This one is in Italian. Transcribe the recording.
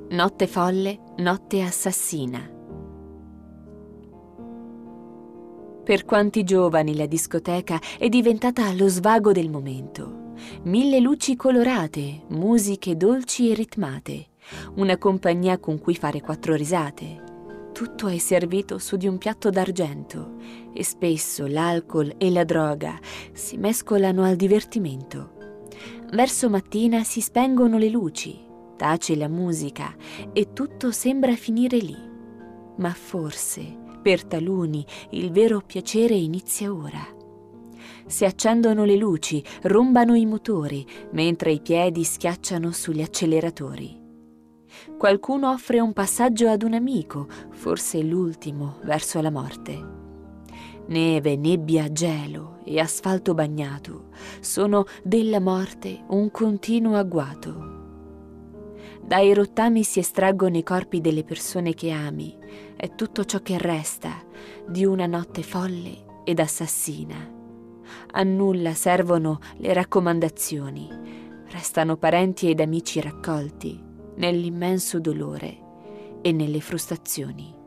Notte folle, notte assassina. Per quanti giovani la discoteca è diventata lo svago del momento. 1000 luci colorate, musiche dolci e ritmate, una compagnia con cui fare 4 risate. Tutto è servito su di un piatto d'argento e spesso l'alcol e la droga si mescolano al divertimento. Verso mattina si spengono le luci, tace la musica e tutto sembra finire lì. Ma forse, per taluni, il vero piacere inizia ora. Si accendono le luci, rombano i motori, mentre i piedi schiacciano sugli acceleratori. Qualcuno offre un passaggio ad un amico, forse l'ultimo, verso la morte. Neve, nebbia, gelo e asfalto bagnato sono della morte un continuo agguato. Dai rottami si estraggono i corpi delle persone che ami, è tutto ciò che resta di una notte folle ed assassina. A nulla servono le raccomandazioni, restano parenti ed amici raccolti nell'immenso dolore e nelle frustrazioni.